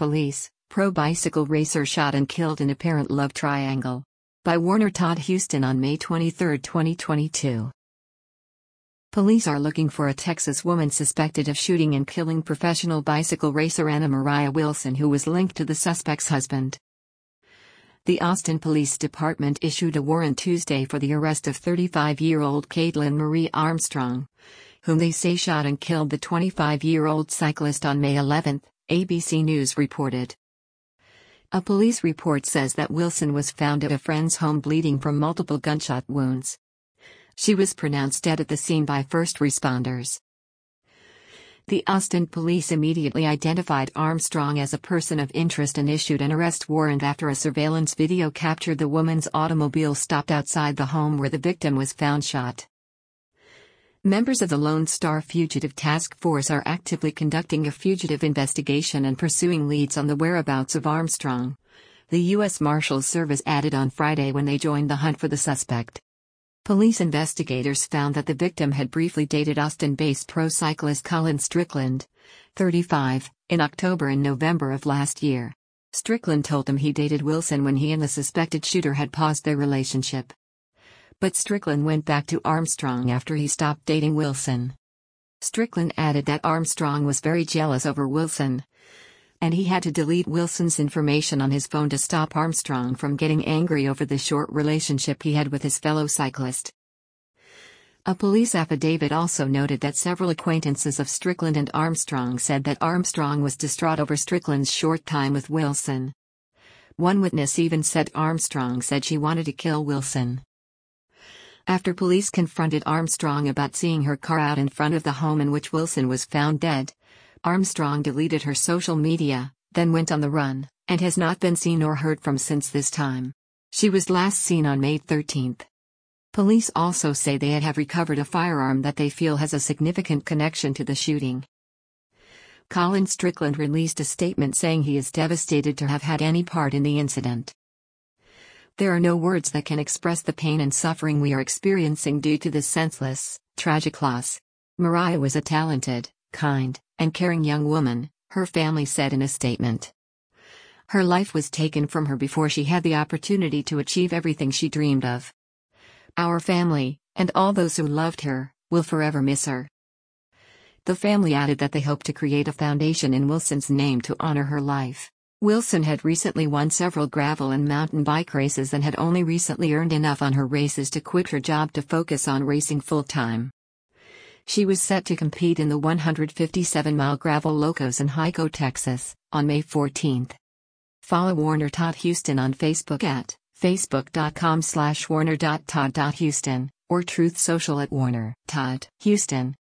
Police, pro-bicycle racer shot and killed in apparent love triangle. By Warner Todd Houston on May 23, 2022. Police are looking for a Texas woman suspected of shooting and killing professional bicycle racer Anna Mariah Wilson, who was linked to the suspect's husband. The Austin Police Department issued a warrant Tuesday for the arrest of 35-year-old Caitlin Marie Armstrong, whom they say shot and killed the 25-year-old cyclist on May 11, ABC News reported. A police report says that Wilson was found at a friend's home bleeding from multiple gunshot wounds. She was pronounced dead at the scene by first responders. The Austin police immediately identified Armstrong as a person of interest and issued an arrest warrant after a surveillance video captured the woman's automobile stopped outside the home where the victim was found shot. Members of the Lone Star Fugitive Task Force are actively conducting a fugitive investigation and pursuing leads on the whereabouts of Armstrong, the U.S. Marshals Service added on Friday when they joined the hunt for the suspect. Police investigators found that the victim had briefly dated Austin-based pro cyclist Colin Strickland, 35, in October and November of last year. Strickland told him he dated Wilson when he and the suspected shooter had paused their relationship. But Strickland went back to Armstrong after he stopped dating Wilson. Strickland added that Armstrong was very jealous over Wilson, and he had to delete Wilson's information on his phone to stop Armstrong from getting angry over the short relationship he had with his fellow cyclist. A police affidavit also noted that several acquaintances of Strickland and Armstrong said that Armstrong was distraught over Strickland's short time with Wilson. One witness even said Armstrong said she wanted to kill Wilson. After police confronted Armstrong about seeing her car out in front of the home in which Wilson was found dead, Armstrong deleted her social media, then went on the run, and has not been seen or heard from since this time. She was last seen on May 13. Police also say they have recovered a firearm that they feel has a significant connection to the shooting. Colin Strickland released a statement saying he is devastated to have had any part in the incident. There are no words that can express the pain and suffering we are experiencing due to this senseless, tragic loss. Mariah was a talented, kind, and caring young woman, her family said in a statement. Her life was taken from her before she had the opportunity to achieve everything she dreamed of. Our family, and all those who loved her, will forever miss her. The family added that they hope to create a foundation in Wilson's name to honor her life. Wilson had recently won several gravel and mountain bike races and had only recently earned enough on her races to quit her job to focus on racing full-time. She was set to compete in the 157-mile Gravel Locos in Hico, Texas, on May 14. Follow Warner Todd Houston on Facebook at facebook.com/warner.todd.houston or Truth Social at Warner Todd Houston.